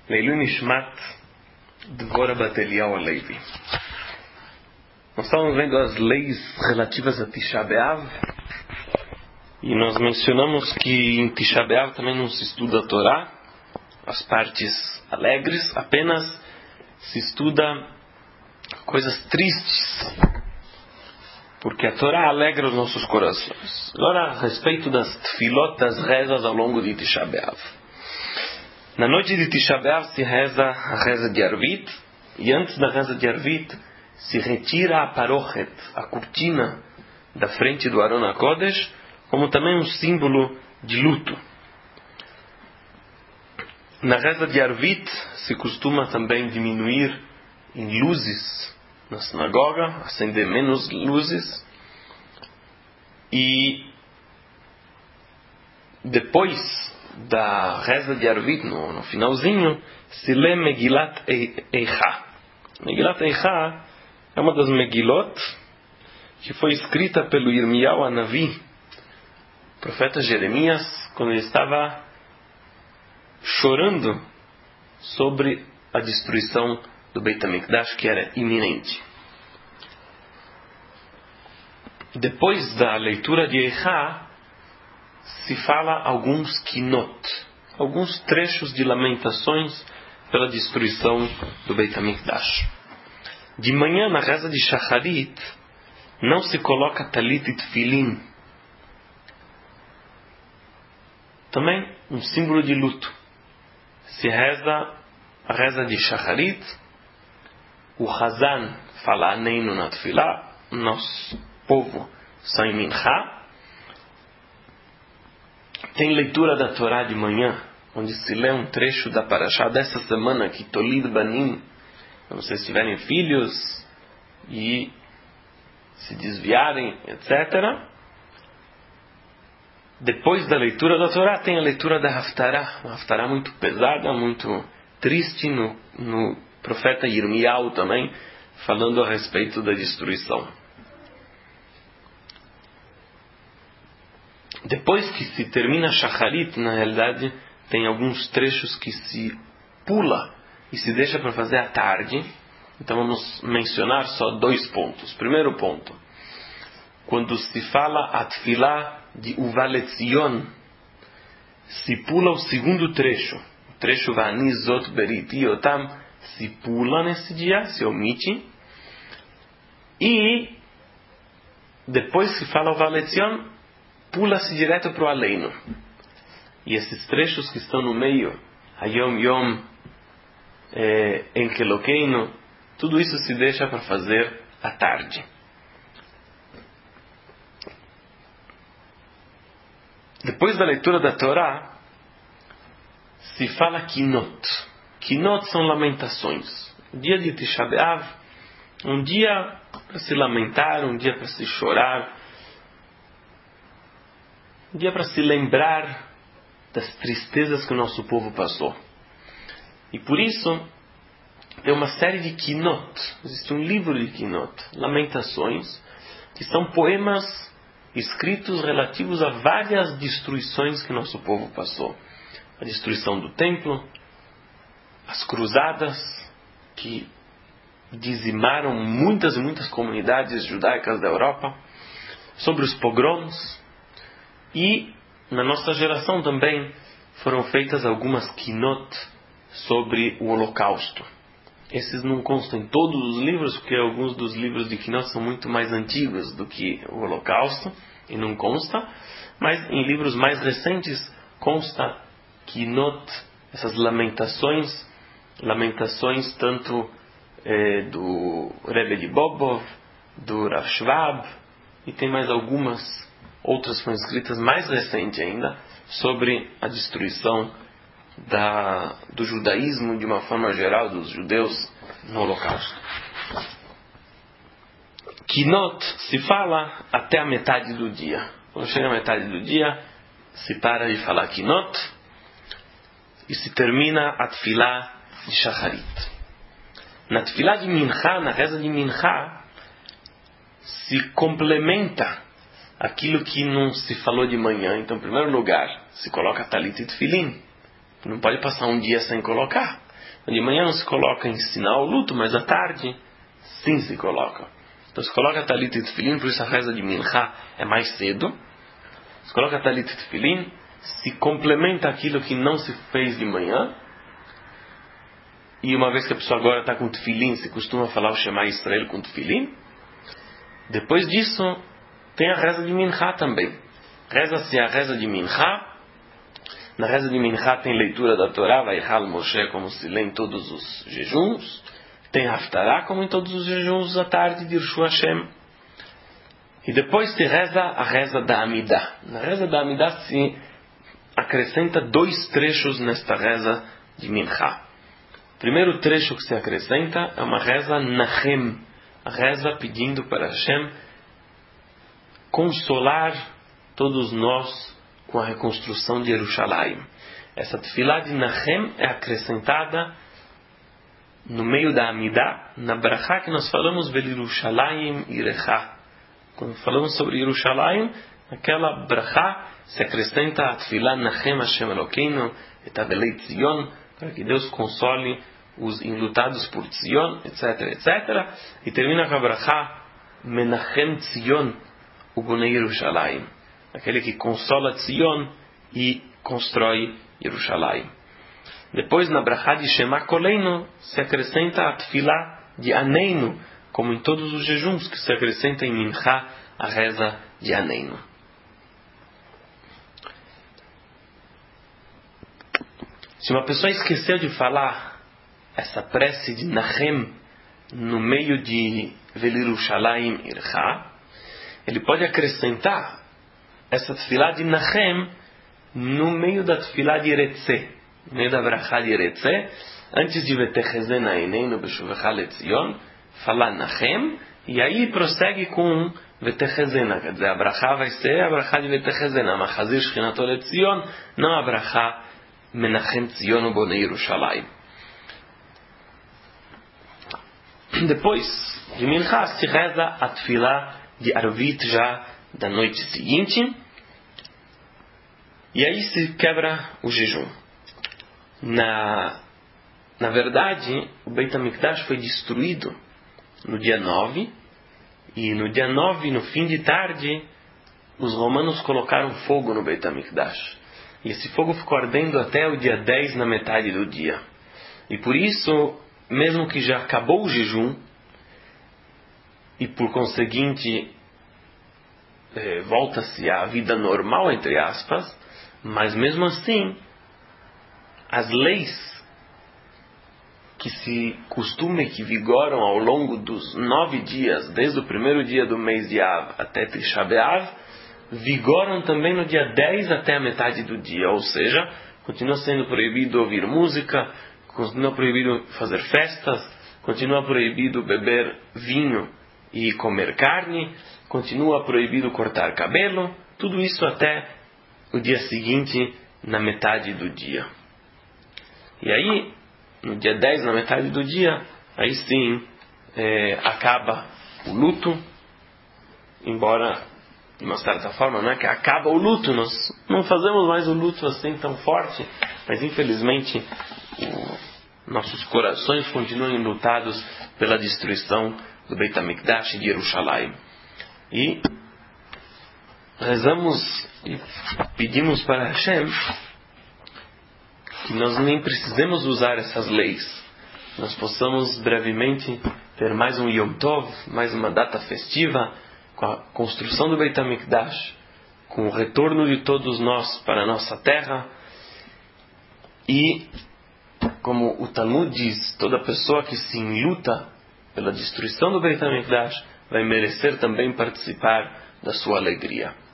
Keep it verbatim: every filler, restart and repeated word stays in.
Leilui Nishmat Dvora Bat Eliyahu Halevi. Nós estávamos vendo as leis relativas a Tisha B'Av e nós mencionamos que em Tisha B'Av também não se estuda a Torá, as partes alegres, apenas se estuda coisas tristes, porque a Torá alegra os nossos corações. Agora, a respeito das tefilot, das rezas ao longo de Tisha B'Av. Na noite de Tisha B'Av se reza a reza de Arvit, e antes da reza de Arvit se retira a parochet, a cortina da frente do Aron HaKodesh, como também um símbolo de luto. Na reza de Arvit se costuma também diminuir em luzes na sinagoga, acender menos luzes, e depois da reza de Arvit, no, no finalzinho, se lê Megilat Eicha. Megilat Eicha é uma das Megilot que foi escrita pelo Yirmiyahu Hanavi, profeta Jeremias, quando ele estava chorando sobre a destruição do Beit HaMikdash, que era iminente. Depois da leitura de Eicha, se fala alguns kinot, alguns trechos de lamentações pela destruição do Beit HaMikdash. De manhã, na reza de Shacharit, não se coloca talit e tefilin, também um símbolo de luto. Se reza a reza de Shacharit, o Hazan fala Aneinu na tefilá, nosso povo sai minchá. Tem leitura da Torá de manhã, onde se lê um trecho da Parashá dessa semana, que Tolid Banim, quando vocês tiverem filhos e se desviarem, etcétera. Depois da leitura da Torá, tem a leitura da Haftará, uma Haftará muito pesada, muito triste, no, no profeta Yirmiyahu também, falando a respeito da destruição. Depois que se termina Shacharit, na realidade, tem alguns trechos que se pula e se deixa para fazer à tarde. Então vamos mencionar só dois pontos. Primeiro ponto, quando se fala a tefilá de Uvaletzion, se pula o segundo trecho. O trecho Vani Zot Beriti Yotam se pula nesse dia, se omite. E depois que fala Uvaletzion, pula-se direto para o Aleinu. E esses trechos que estão no meio, Hayom Yom, é, Enkelokeinu, tudo isso se deixa para fazer à tarde. Depois da leitura da Torá, se fala Kinot. Kinot são lamentações. O dia de Tisha B'Av, um dia para se lamentar, um dia para se chorar, um dia para se lembrar das tristezas que o nosso povo passou. E por isso, tem uma série de Kinot. Existe um livro de Kinot, Lamentações, que são poemas escritos relativos a várias destruições que o nosso povo passou. A destruição do templo, as cruzadas, que dizimaram muitas e muitas comunidades judaicas da Europa, sobre os pogroms. E na nossa geração também foram feitas algumas Kinot sobre o Holocausto. Esses não constam em todos os livros, porque alguns dos livros de Kinot são muito mais antigos do que o Holocausto, e não consta, mas em livros mais recentes consta Kinot, essas lamentações, lamentações tanto eh, do Rebbe de Bobov, do Rav Schwab, e tem mais algumas outras foram escritas mais recente ainda, sobre a destruição da, do judaísmo, de uma forma geral, dos judeus no Holocausto. Kinot se fala até a metade do dia. Quando chega a metade do dia, se para de falar Kinot e se termina a tefilá de Shacharit. Na tefilá de Minchá, na reza de Minchá, se complementa aquilo que não se falou de manhã. Então, em primeiro lugar, se coloca talit e tefilin. Não pode passar um dia sem colocar. De manhã não se coloca em sinal o luto, mas à tarde sim se coloca. Então se coloca talit e tefilin, por isso a reza de Mincha é mais cedo. Se coloca talit e tefilin, se complementa aquilo que não se fez de manhã. E uma vez que a pessoa agora está com tefilin, se costuma falar o Shema Israel com tefilin. Depois disso, tem a reza de Mincha também. Reza-se a reza de Mincha. Na reza de Mincha tem leitura da Torá, Vayihal Moshe, como se lê em todos os jejuns. Tem Haftará, como em todos os jejuns à tarde de Yirshua Hashem. E depois se reza a reza da Amidah. Na reza da Amidah se acrescenta dois trechos nesta reza de Mincha. O primeiro trecho que se acrescenta é uma reza Nachem, a reza pedindo para Hashem consolar todos nós com a reconstrução de Jerusalém. Essa tefilá de Nachem é acrescentada no meio da Amidah, na brachá que nós falamos de Jerusalém Irecha. Quando falamos sobre Jerusalém, naquela brachá se acrescenta a tefilá Nachem Hashem Elokeinu et Avelei Tzion, para que Deus console os enlutados por Tzion, etc, etcétera. E termina com a brachá Menachem Tzion Ubonei Jerusalém, aquele que consola Tzion e constrói Jerusalém. Depois, na brachá de Shema Koleinu, se acrescenta a tefilá de Aneinu, como em todos os jejuns que se acrescenta em Mincha a reza de Aneinu. Se uma pessoa esqueceu de falar essa prece de Nachem no meio de Velirushalayim Ircha, ele pode acrescentar essa tefilá de Nachem no meio da tefilá de Eretze, no meio da brachá de Eretze, antes de Vetechezen Aeneinu Beshuvecha Letzion, falar Nachem, e aí prossegue com Vetechezen, quer dizer, a brachá vai ser a brachá de Vetechezen, a Machazir Shechinato Letzion, não a brachá Menachem Tzion Ubonei Jerusalém. Depois de Mincha se reza a tefilá de Arvit já da noite seguinte, e aí se quebra o jejum. Na, na verdade, o Beit HaMikdash foi destruído no dia nove, e no dia nove, no fim de tarde, os romanos colocaram fogo no Beit HaMikdash. E esse fogo ficou ardendo até o dia dez, na metade do dia. E por isso, mesmo que já acabou o jejum, e por conseguinte, eh, volta-se à vida normal, entre aspas, mas mesmo assim, as leis que se costumam e que vigoram ao longo dos nove dias, desde o primeiro dia do mês de Av até Tisha B'Av, vigoram também no dia dez até a metade do dia, ou seja, continua sendo proibido ouvir música, continua proibido fazer festas, continua proibido beber vinho e comer carne, continua proibido cortar cabelo, tudo isso até o dia seguinte, na metade do dia. E aí, no dia dez, na metade do dia, aí sim é, acaba o luto, embora de uma certa forma, não é que acaba o luto, nós não fazemos mais o luto assim tão forte, mas infelizmente o, nossos corações continuam enlutados pela destruição do Beit HaMikdash de Jerusalém. E rezamos e pedimos para Hashem que nós nem precisemos usar essas leis, nós possamos brevemente ter mais um Yom Tov, mais uma data festiva, com a construção do Beit HaMikdash, com o retorno de todos nós para a nossa terra. E, como o Talmud diz, toda pessoa que se enluta pela destruição do Beit HaMikdash vai merecer também participar da sua alegria.